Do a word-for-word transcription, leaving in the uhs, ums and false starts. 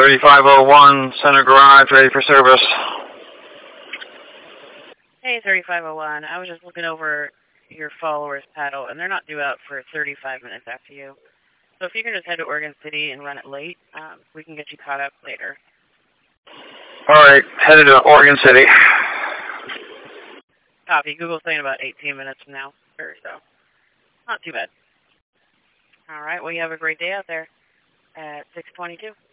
thirty-five oh one, Center Garage, ready for service. Hey, thirty-five oh one. I was just looking over your followers' paddle, and they're not due out for thirty-five minutes after you. So if you can just head to Oregon City and run it late, um, we can get you caught up later. All right, headed to Oregon City. Copy. Google's saying about eighteen minutes from now or so. Not too bad. All right, well, you have a great day out there at six twenty-two.